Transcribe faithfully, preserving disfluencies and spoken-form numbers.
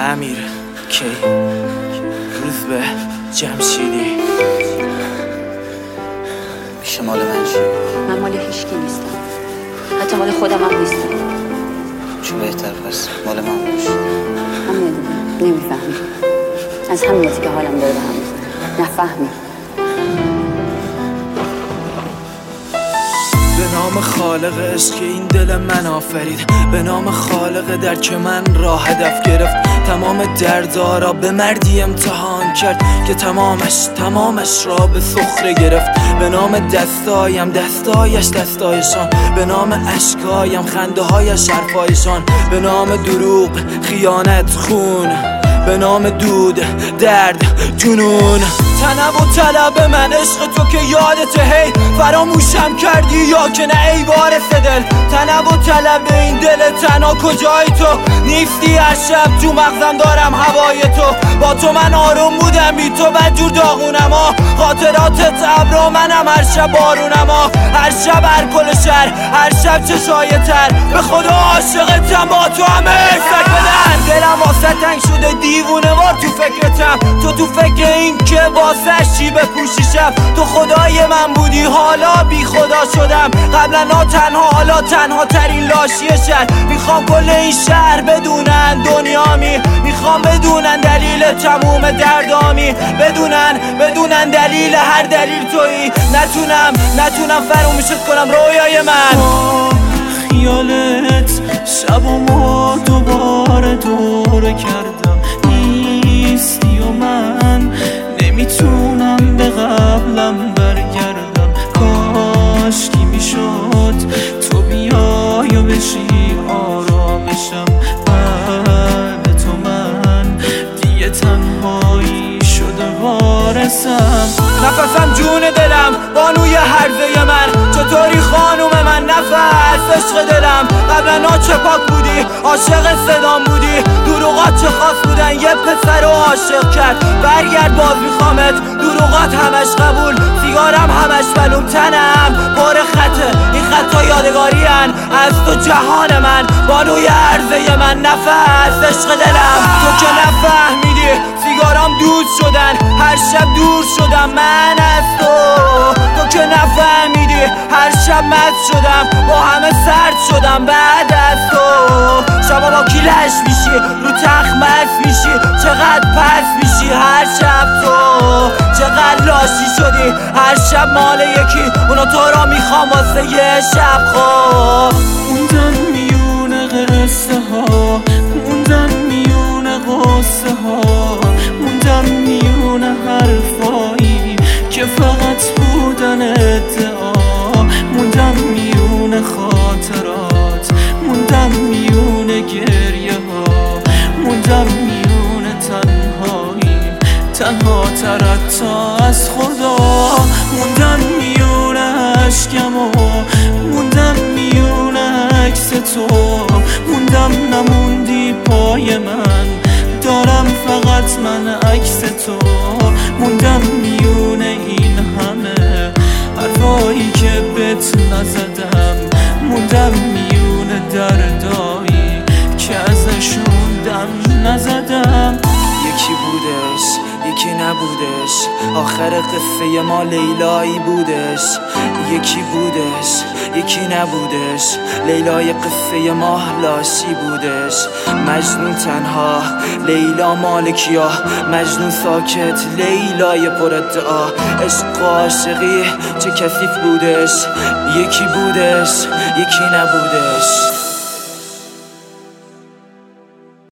امیر کی روزبه جمشیدی پیش مال من چی؟ من مال هیچکی نیستم، حتی مال خودم هم نیستم. چون بهتر پس مال من باش. من نمیدونم، نمیفهمی. از همینیتی که حالم داره به هم میزنه نفهمی. به نام خالق عشق این دل من آفرید، به نام خالق درک من راه هدف گرفت. تمام دردها را به مردی امتحان کرد که تمامش تمامش را به سخره گرفت. به نام دستایم دستایش دستایشان، به نام اشکایم خنده هایش حرفایشان، به نام دروغ خیانت خون، به نام دود درد جنون. طلب و طلب من عشق تو که یادته، هی فراموشم کردی یا که نه ای وارث دل. طلب و طلب این دل تنها کجای تو نیستی، هر شب تو مغزم دارم هوای تو. با تو من آروم بودم، بی تو بدجور داغونم ها. خاطراتت ابرا منم هر شب بارونم ها. هر شب هر کل شهر هر شب چشای تر، به خدا عاشقتم با تو همه سک بدن. دلم واسه تنگ شده دیوونه وار تو فکرتم، تو تو فکر این که واسه چی بپوشیشم. تو خدای من بودی حالا بی خدا شدم، قبلا نا تنها حالا تنها ترین لاشی شهر. میخوام کل این شهر بدونن دنیامی، میخوام بدونن دلیل تموم دردامی، بدونن بدونن دلیل هر دلیل تویی. نتونم نتونم فراموشت کنم رویای من. خیالت شبامو دوباره دور کردم، نیستی و من نمیتونم به قبلم برگردم. کاش کی میشد تو بیای و بشی آرامشم. بعد تو من دیگه تنهایی شده وارثم. نفسم جون دلم بانوی هرزه من، چطوری خانوم من نفس عشق دلم. قبلا ناچه پاک بودی عاشق صدام بودی، دروغات چه خاص بودن یه پسر رو عاشق کرد. برگرد باز میخوامت، دروغات همش قبول، سیگارم همش بلوم، تنم پر خطه این خطا یادگاری هن از تو جهان من. بانوی عرضه من نفس عشق دلم. تو که نفهمیدی سیگارام دود شدن، هر شب دور شدم من از تو. تو که نفهمیدی هر شب مست شدم، با همه سرد شدم بعد از تو. شبا با کیلش میشی رو تخت مست میشی، چقدر پس میشی هر شب تو. چقدر لاشی شدی هر شب مال یکی، اونا تو را میخوام واسه یه شب خواب. موندم میونه قصه ها، موندم میونه قصه ها، موندم میونه حرفایی که فقط بودن ادعا. موندم میونه خاطرات، موندم میونه گریه ها، موندم میونه تنهایی، تنها ترت تا از خدا. موندم میونه عشقم و موندم میونه عکس تو، موندم نموندی پای من، دارم فقط من عکس تو. موندم میونه این همه حرفایی که بهت نزدم، موندم میونه دردایی که ازشون دم نزدم. یکی بودش یکی نبودش، آخر قصه ما لیلایی بودش. یکی بودش یکی نبودش، لیلای قصه ما لاشی بودش. مجنون تنها لیلا مالکیا، مجنون ساکت لیلای پر ادعا. عشق و عاشقی چه کثیف بودش، یکی بودش یکی نبودش.